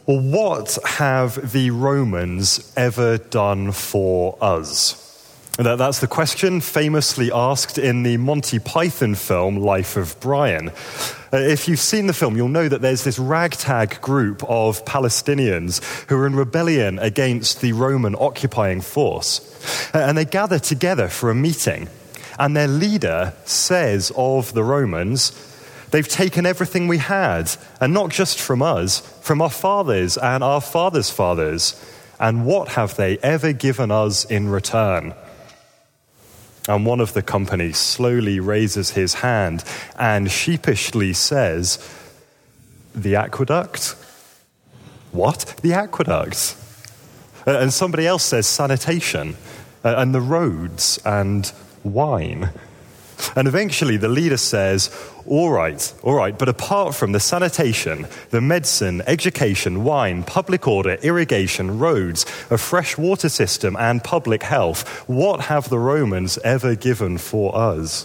Well, what have the Romans ever done for us? That's the question famously asked in the Monty Python film, Life of Brian. If you've seen the film, you'll know that there's this ragtag group of Palestinians who are in rebellion against the Roman occupying force. And they gather together for a meeting. And their leader says of the Romans, they've taken everything we had, and not just from us, from our fathers and our fathers' fathers. And what have they ever given us in return? And one of the company slowly raises his hand and sheepishly says, the aqueduct? What? The aqueduct? And somebody else says sanitation, and the roads, and wine. And eventually the leader says, all right, but apart from the sanitation, the medicine, education, wine, public order, irrigation, roads, a fresh water system, and public health, what have the Romans ever given for us?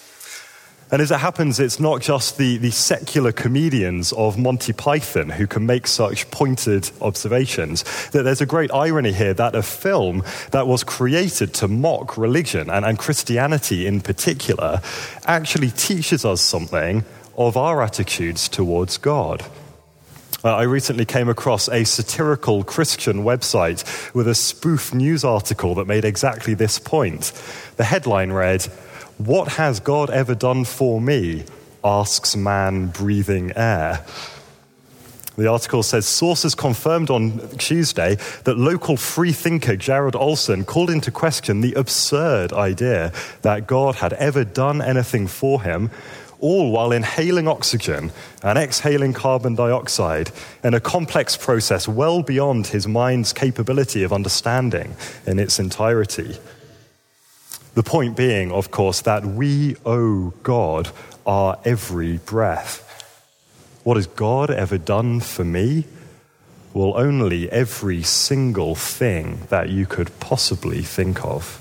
And as it happens, it's not just the secular comedians of Monty Python who can make such pointed observations. That there's a great irony here that a film that was created to mock religion and Christianity in particular actually teaches us something of our attitudes towards God. I recently came across a satirical Christian website with a spoof news article that made exactly this point. The headline read, "What has God ever done for me?" asks man breathing air. The article says sources confirmed on Tuesday that local freethinker Jared Olson called into question the absurd idea that God had ever done anything for him, all while inhaling oxygen and exhaling carbon dioxide in a complex process well beyond his mind's capability of understanding in its entirety. The point being, of course, that we owe God our every breath. What has God ever done for me? Well, only every single thing that you could possibly think of.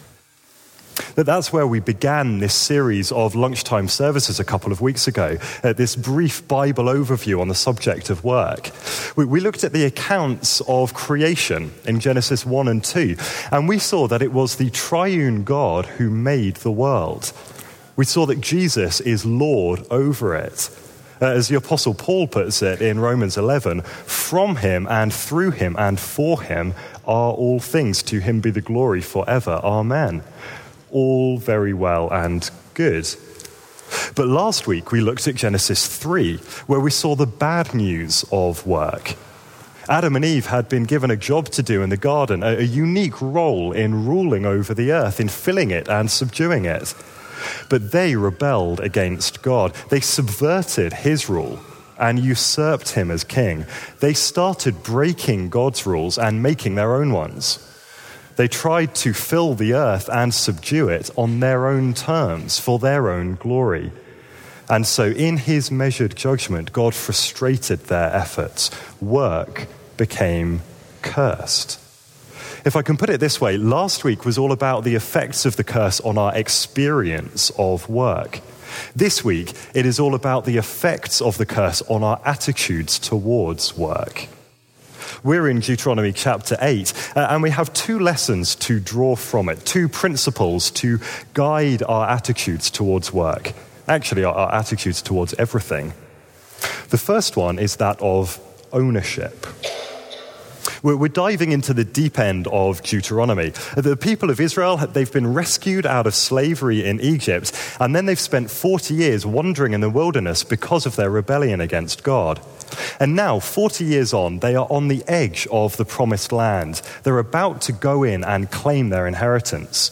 That's where we began this series of lunchtime services a couple of weeks ago, this brief Bible overview on the subject of work. We looked at the accounts of creation in Genesis 1 and 2, and we saw that it was the triune God who made the world. We saw that Jesus is Lord over it. As the Apostle Paul puts it in Romans 11, from him and through him and for him are all things. To him be the glory forever. Amen. All very well and good. But last week we looked at Genesis 3, where we saw the bad news of work. Adam and Eve had been given a job to do in the garden, a unique role in ruling over the earth, in filling it and subduing it. But they rebelled against God. They subverted his rule and usurped him as king. They started breaking God's rules and making their own ones. They tried to fill the earth and subdue it on their own terms, for their own glory. And so in his measured judgment, God frustrated their efforts. Work became cursed. If I can put it this way, last week was all about the effects of the curse on our experience of work. This week, it is all about the effects of the curse on our attitudes towards work. We're in Deuteronomy chapter 8, and we have two lessons to draw from it, two principles to guide our attitudes towards work. Actually, our attitudes towards everything. The first one is that of ownership. We're diving into the deep end of Deuteronomy. The people of Israel, they've been rescued out of slavery in Egypt, and then they've spent 40 years wandering in the wilderness because of their rebellion against God. And now, 40 years on, they are on the edge of the promised land. They're about to go in and claim their inheritance.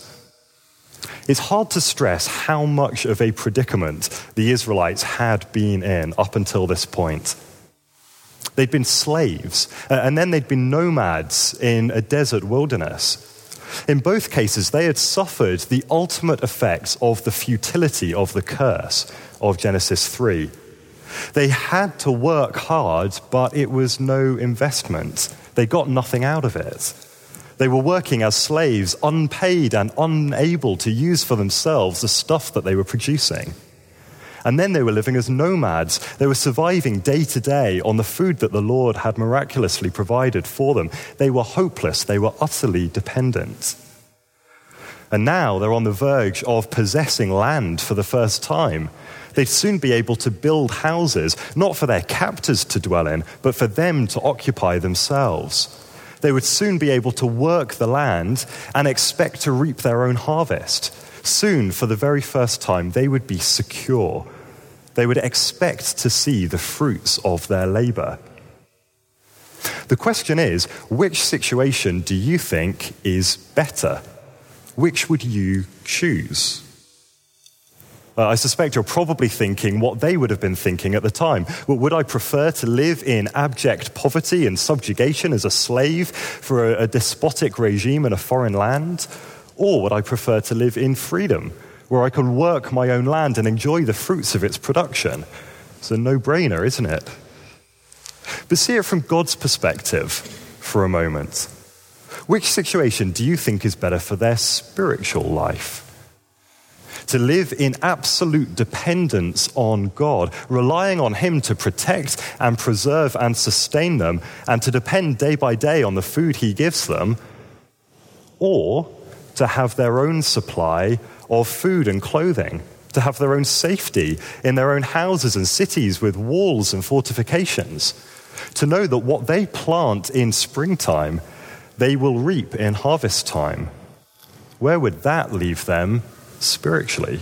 It's hard to stress how much of a predicament the Israelites had been in up until this point. They'd been slaves, and then they'd been nomads in a desert wilderness. In both cases, they had suffered the ultimate effects of the futility of the curse of Genesis 3. They had to work hard, but it was no investment. They got nothing out of it. They were working as slaves, unpaid and unable to use for themselves the stuff that they were producing. And then they were living as nomads. They were surviving day to day on the food that the Lord had miraculously provided for them. They were hopeless. They were utterly dependent. And now they're on the verge of possessing land for the first time. They'd soon be able to build houses, not for their captors to dwell in, but for them to occupy themselves. They would soon be able to work the land and expect to reap their own harvest. Soon, for the very first time, they would be secure. They would expect to see the fruits of their labor. The question is, which situation do you think is better? Which would you choose? I suspect you're probably thinking what they would have been thinking at the time. Well, would I prefer to live in abject poverty and subjugation as a slave for a despotic regime in a foreign land? Or would I prefer to live in freedom, where I could work my own land and enjoy the fruits of its production? It's a no-brainer, isn't it? But see it from God's perspective for a moment. Which situation do you think is better for their spiritual life? To live in absolute dependence on God, relying on Him to protect and preserve and sustain them, and to depend day by day on the food He gives them, or to have their own supply of food and clothing, to have their own safety in their own houses and cities with walls and fortifications, to know that what they plant in springtime, they will reap in harvest time. Where would that leave them spiritually?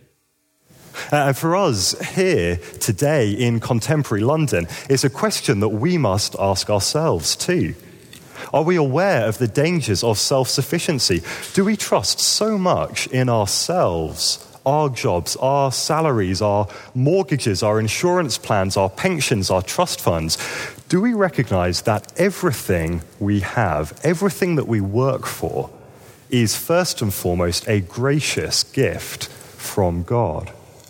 And for us here today in contemporary London, it's a question that we must ask ourselves too. Are we aware of the dangers of self-sufficiency? Do we trust so much in ourselves, our jobs, our salaries, our mortgages, our insurance plans, our pensions, our trust funds? Do we recognize that everything we have, everything that we work for, is first and foremost a gracious gift from God?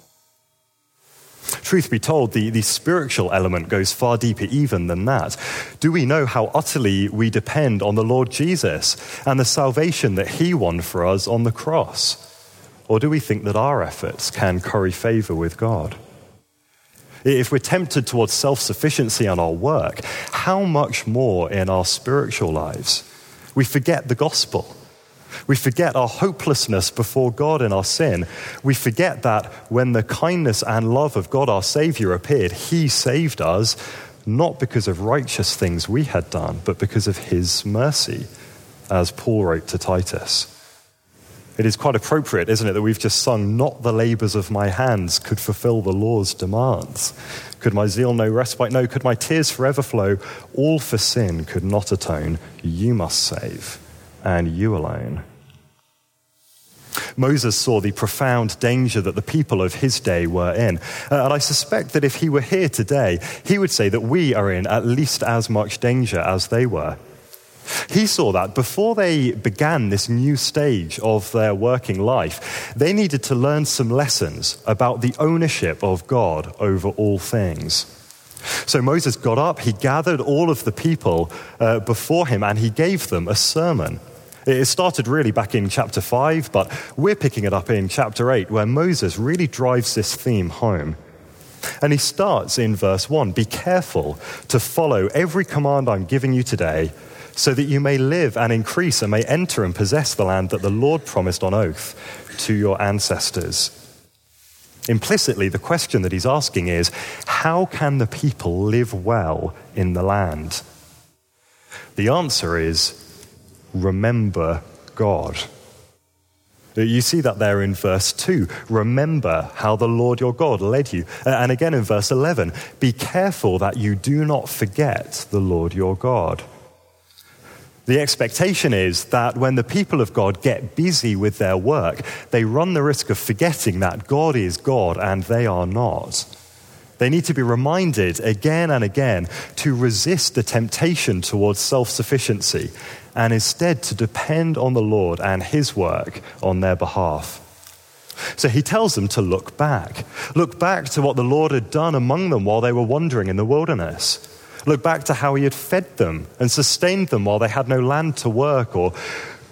Truth be told, the spiritual element goes far deeper even than that. Do we know how utterly we depend on the Lord Jesus and the salvation that He won for us on the cross? Or do we think that our efforts can curry favor with God? If we're tempted towards self-sufficiency in our work, how much more in our spiritual lives? We forget the gospel. We forget our hopelessness before God in our sin. We forget that when the kindness and love of God our Savior appeared, He saved us, not because of righteous things we had done, but because of His mercy, as Paul wrote to Titus. It is quite appropriate, isn't it, that we've just sung, "Not the labors of my hands could fulfill the law's demands. Could my zeal no respite know? Could my tears forever flow? All for sin could not atone. You must save, and you alone." Moses saw the profound danger that the people of his day were in. And I suspect that if he were here today, he would say that we are in at least as much danger as they were. He saw that before they began this new stage of their working life, they needed to learn some lessons about the ownership of God over all things. So Moses got up, he gathered all of the people before him, and he gave them a sermon. It started really back in chapter 5, but we're picking it up in chapter 8, where Moses really drives this theme home. And he starts in verse 1, "Be careful to follow every command I'm giving you today, so that you may live and increase and may enter and possess the land that the Lord promised on oath to your ancestors." Implicitly, the question that he's asking is, how can the people live well in the land? The answer is, remember God. You see that there in verse 2. Remember how the Lord your God led you. And again in verse 11, be careful that you do not forget the Lord your God. The expectation is that when the people of God get busy with their work, they run the risk of forgetting that God is God and they are not. They need to be reminded again and again to resist the temptation towards self-sufficiency and instead to depend on the Lord and His work on their behalf. So he tells them to look back to what the Lord had done among them while they were wandering in the wilderness. Look back to how He had fed them and sustained them while they had no land to work or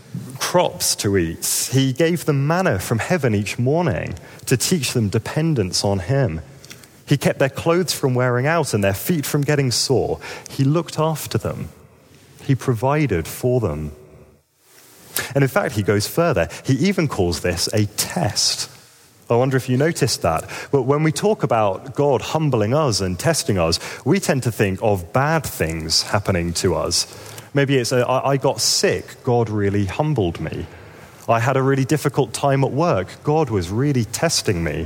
crops to eat. He gave them manna from heaven each morning to teach them dependence on him. He kept their clothes from wearing out and their feet from getting sore. He looked after them. He provided for them. And in fact, he goes further. He even calls this a test. I wonder if you noticed that. But when we talk about God humbling us and testing us, we tend to think of bad things happening to us. Maybe it's, I got sick, God really humbled me. I had a really difficult time at work, God was really testing me.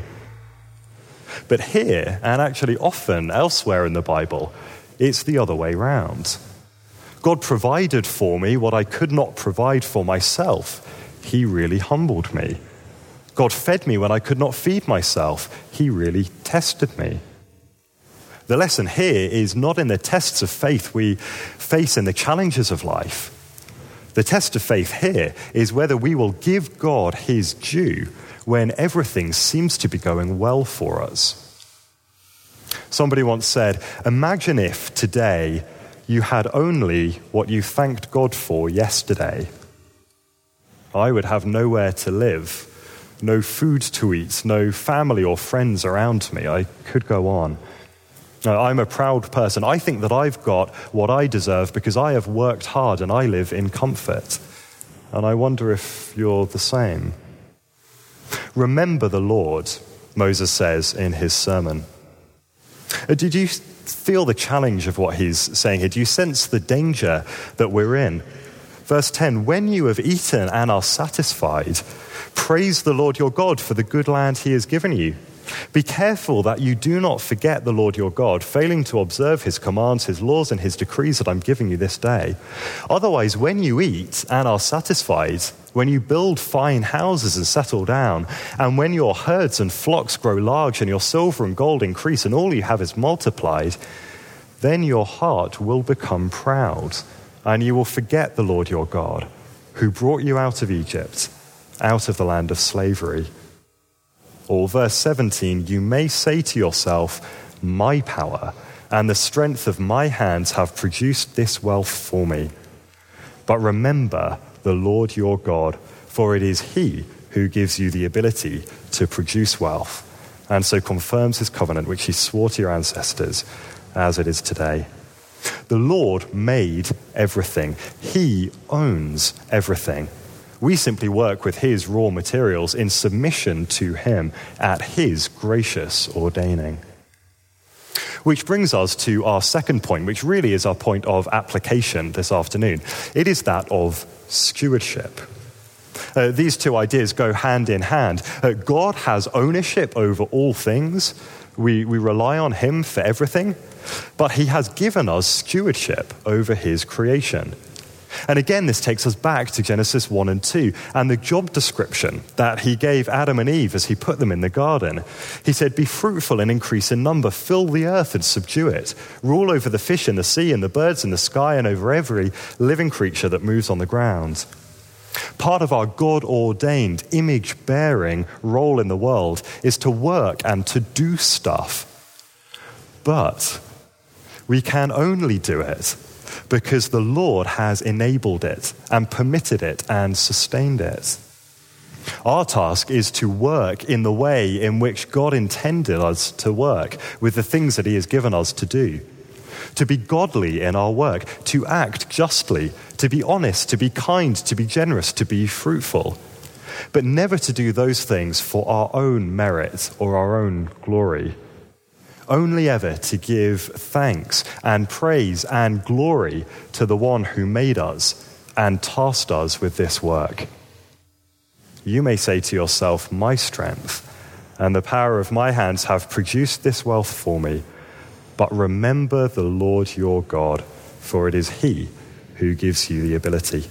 But here, and actually often elsewhere in the Bible, it's the other way round. God provided for me what I could not provide for myself. He really humbled me. God fed me when I could not feed myself. He really tested me. The lesson here is not in the tests of faith we face in the challenges of life. The test of faith here is whether we will give God his due when everything seems to be going well for us. Somebody once said, imagine if today you had only what you thanked God for yesterday. I would have nowhere to live, no food to eat, no family or friends around me. I could go on. I'm a proud person. I think that I've got what I deserve because I have worked hard and I live in comfort. And I wonder if you're the same. Remember the Lord, Moses says in his sermon. Did you feel the challenge of what he's saying here? Do you sense the danger that we're in? Verse 10, when you have eaten and are satisfied, praise the Lord your God for the good land he has given you. Be careful that you do not forget the Lord your God, failing to observe his commands, his laws, and his decrees that I'm giving you this day. Otherwise, when you eat and are satisfied, when you build fine houses and settle down, and when your herds and flocks grow large and your silver and gold increase and all you have is multiplied, then your heart will become proud and you will forget the Lord your God, who brought you out of Egypt, out of the land of slavery. Or verse 17, you may say to yourself, my power and the strength of my hands have produced this wealth for me. But remember the Lord your God, for it is he who gives you the ability to produce wealth, and so confirms his covenant which he swore to your ancestors as it is today. The Lord made everything. He owns everything. We simply work with his raw materials in submission to him at his gracious ordaining. Which brings us to our second point, which really is our point of application this afternoon. It is that of stewardship. These two ideas go hand in hand. God has ownership over all things. We rely on him for everything, but he has given us stewardship over his creation. And again, this takes us back to Genesis 1 and 2 and the job description that he gave Adam and Eve as he put them in the garden. He said, be fruitful and increase in number, fill the earth and subdue it, rule over the fish in the sea and the birds in the sky and over every living creature that moves on the ground. Part of our God-ordained, image-bearing role in the world is to work and to do stuff. But we can only do it because the Lord has enabled it and permitted it and sustained it. Our task is to work in the way in which God intended us to work with the things that he has given us to do. To be godly in our work, to act justly, to be honest, to be kind, to be generous, to be fruitful. But never to do those things for our own merit or our own glory. Only ever to give thanks and praise and glory to the one who made us and tasked us with this work. You may say to yourself, my strength and the power of my hands have produced this wealth for me. But remember the Lord your God, for it is he who gives you the ability.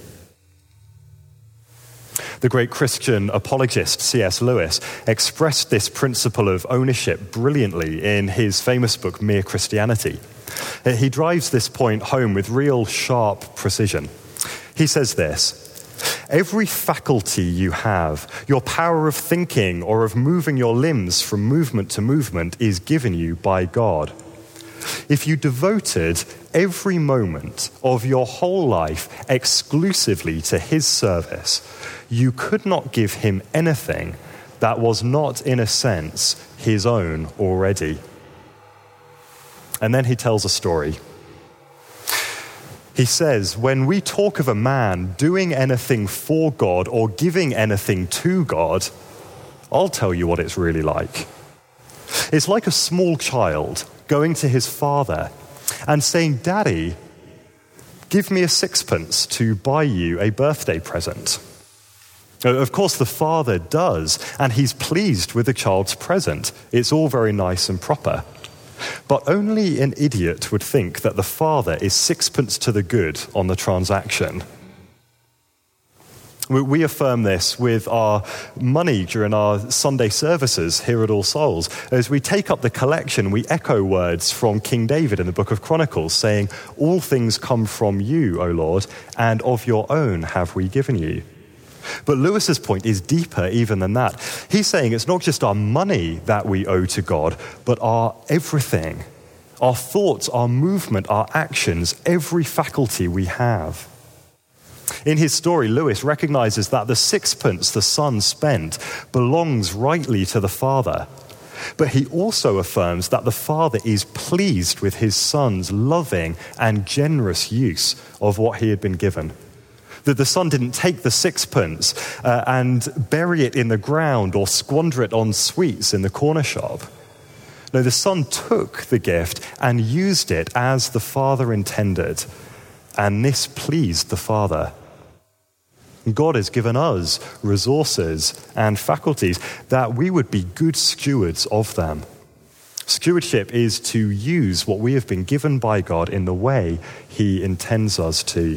The great Christian apologist C.S. Lewis expressed this principle of ownership brilliantly in his famous book, Mere Christianity. He drives this point home with real sharp precision. He says this, every faculty you have, your power of thinking or of moving your limbs from movement to movement is given you by God. If you devoted every moment of your whole life exclusively to his service, you could not give him anything that was not, in a sense, his own already. And then he tells a story. He says, when we talk of a man doing anything for God or giving anything to God, I'll tell you what it's really like. It's like a small child going to his father and saying, "Daddy, give me a sixpence to buy you a birthday present." Of course, the father does, and he's pleased with the child's present. It's all very nice and proper. But only an idiot would think that the father is sixpence to the good on the transaction. We affirm this with our money during our Sunday services here at All Souls. As we take up the collection, we echo words from King David in the book of Chronicles saying, "All things come from you, O Lord, and of your own have we given you." But Lewis's point is deeper even than that. He's saying it's not just our money that we owe to God, but our everything, our thoughts, our movement, our actions, every faculty we have. In his story, Lewis recognizes that the sixpence the son spent belongs rightly to the father. But he also affirms that the father is pleased with his son's loving and generous use of what he had been given. That the son didn't take the sixpence and bury it in the ground or squander it on sweets in the corner shop. No, the son took the gift and used it as the father intended, and this pleased the father. God has given us resources and faculties that we would be good stewards of them. Stewardship is to use what we have been given by God in the way he intends us to.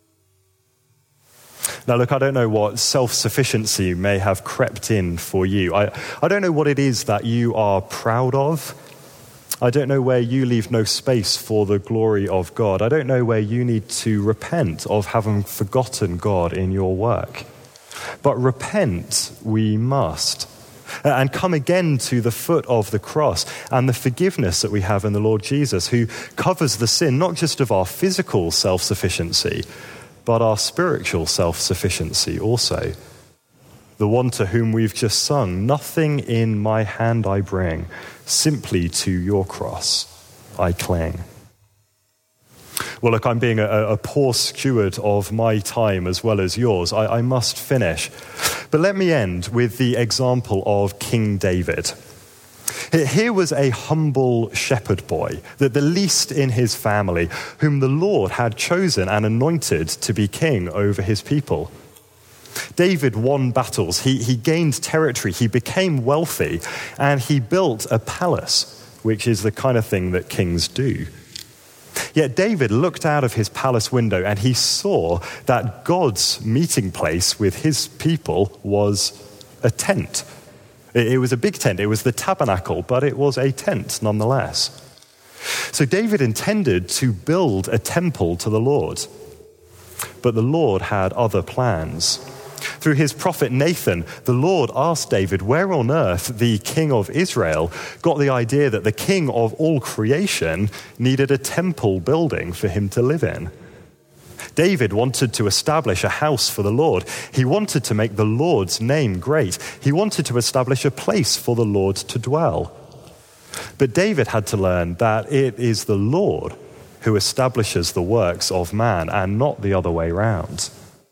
Now, look, I don't know what self-sufficiency may have crept in for you. I don't know what it is that you are proud of. I don't know where you leave no space for the glory of God. I don't know where you need to repent of having forgotten God in your work. But repent we must, and come again to the foot of the cross and the forgiveness that we have in the Lord Jesus, who covers the sin not just of our physical self-sufficiency, but our spiritual self-sufficiency also. The one to whom we've just sung, "Nothing in my hand I bring, simply to your cross I cling." Well, look, I'm being a poor steward of my time as well as yours. I must finish. But let me end with the example of King David. Here was a humble shepherd boy, the least in his family, whom the Lord had chosen and anointed to be king over his people. David won battles, he gained territory, he became wealthy, and he built a palace, which is the kind of thing that kings do. Yet David looked out of his palace window and he saw that God's meeting place with his people was a tent. It was a big tent, it was the tabernacle, but it was a tent nonetheless. So David intended to build a temple to the Lord, but the Lord had other plans. Through his prophet Nathan, the Lord asked David where on earth the king of Israel got the idea that the king of all creation needed a temple building for him to live in. David wanted to establish a house for the Lord. He wanted to make the Lord's name great. He wanted to establish a place for the Lord to dwell. But David had to learn that it is the Lord who establishes the works of man and not the other way round.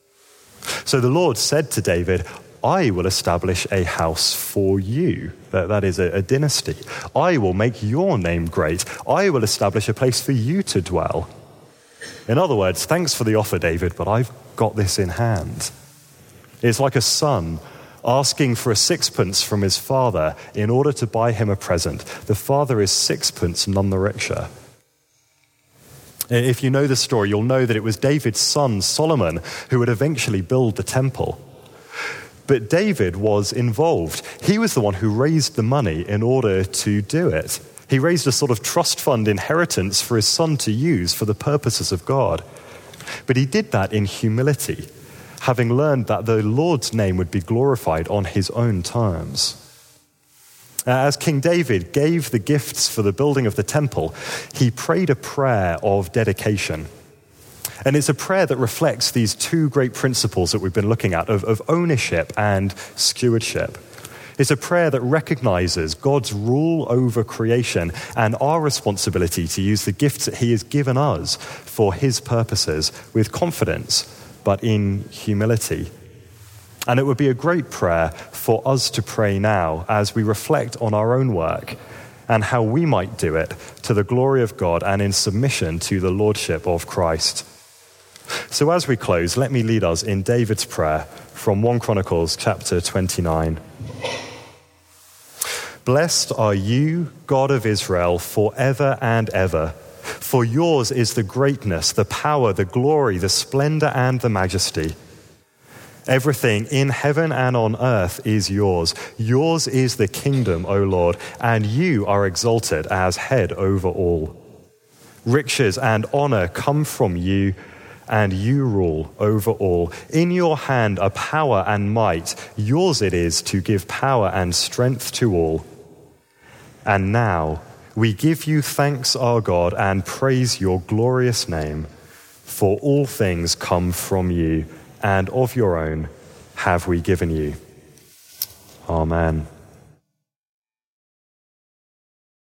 So the Lord said to David, "I will establish a house for you." That is a dynasty. "I will make your name great. I will establish a place for you to dwell." In other words, thanks for the offer, David, but I've got this in hand. It's like a son asking for a sixpence from his father in order to buy him a present. The father is sixpence none the richer. If you know the story, you'll know that it was David's son, Solomon, who would eventually build the temple. But David was involved. He was the one who raised the money in order to do it. He raised a sort of trust fund inheritance for his son to use for the purposes of God. But he did that in humility, having learned that the Lord's name would be glorified on his own terms. As King David gave the gifts for the building of the temple, he prayed a prayer of dedication. And it's a prayer that reflects these two great principles that we've been looking at of ownership and stewardship. It's a prayer that recognizes God's rule over creation and our responsibility to use the gifts that he has given us for his purposes with confidence, but in humility. And it would be a great prayer for us to pray now as we reflect on our own work and how we might do it to the glory of God and in submission to the lordship of Christ. So as we close, let me lead us in David's prayer from 1 Chronicles chapter 29. Blessed are you, God of Israel, forever and ever. For yours is the greatness, the power, the glory, the splendor, and the majesty. Everything in heaven and on earth is yours. Yours is the kingdom, O Lord, and you are exalted as head over all. Riches and honor come from you, and you rule over all. In your hand are power and might. Yours it is to give power and strength to all. And now we give you thanks, our God, and praise your glorious name. For all things come from you, and of your own have we given you. Amen.